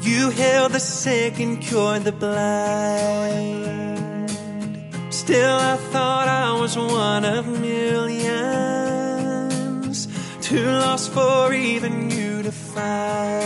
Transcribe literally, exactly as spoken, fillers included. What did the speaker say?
You healed the sick and cured the blind. Still I thought I was one of millions, too lost for even you to find.